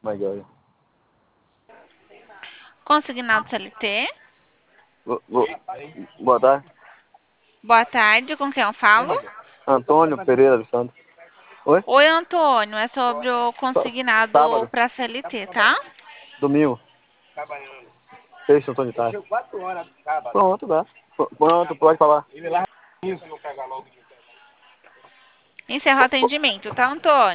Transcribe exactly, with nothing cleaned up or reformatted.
My God. Consignado C L T. Bo- bo- Boa tarde. Boa tarde, com quem eu falo? Antônio Pereira dos Santos. Oi? Oi, Antônio, é sobre o Sá- consignado Sábado, para C L T, tá? domingo. Sexta, Antônio Tarde. Pronto, dá. P- Pronto, pode falar. Encerra o atendimento, tá, Antônio?